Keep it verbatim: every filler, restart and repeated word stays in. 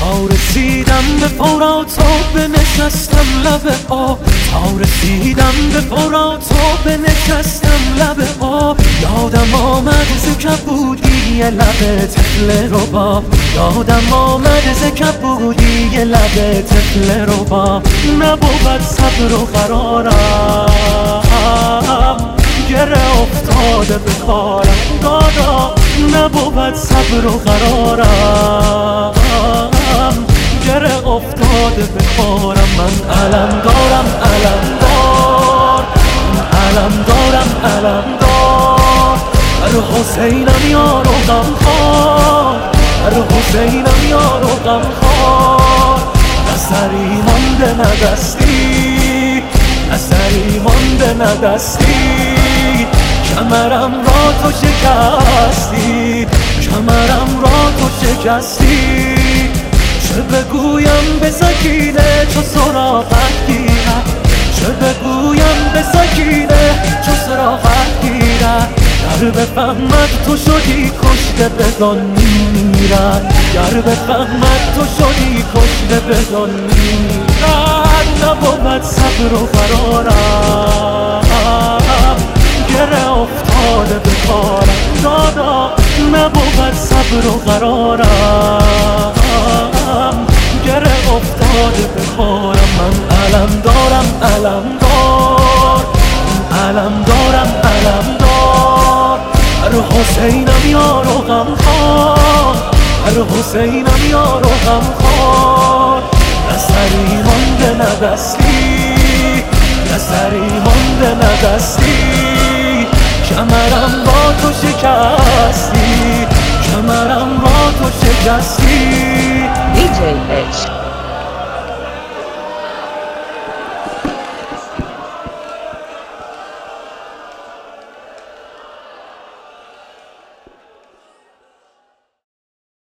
تا رسیدم به فرات و بنشستم لب آب، تا رسیدم به فرات و بنشستم لب آب. یادم آمد ز کبودی لب طفل رباب، یادم آمد ز کبودی لب طفل رباب. نبود صبر و قرارم، گره افتاده به کارم دادا. نبود صبر و قرارم، گره افتاده به کارم. من علم دارم علم دار، علم دارم علم دار. هر حسینم یار و غم خوار، هر حسینم یار و غم خوار. اثری مانده نه دستی، اثری مانده نه دستی. کمرم را تو شکستی، کمرم را تو شکستی. چه بگویم به سکینه چو صراحت گیرد، چه بگویم به سکینه چو صراحت گیرد. گر بفهمد تو شدی کشته بدان میرد، گر بفهمد تو شدی کشته بدان میرد. نبود صبر و قرارم، گره افتاده به کارم دادا. نبود صبر و قرارم، گره افتاده به کارم. من علم دارم علم دار، علم دارم علم دار. هر حسینم یار و غم خوار، هر حسینم یار و غم خوار. اثری مانده نه دستی، اثری مانده نه دستی. کمرم با تو شکستی، کمرم با تو شکستی. دی جی اچ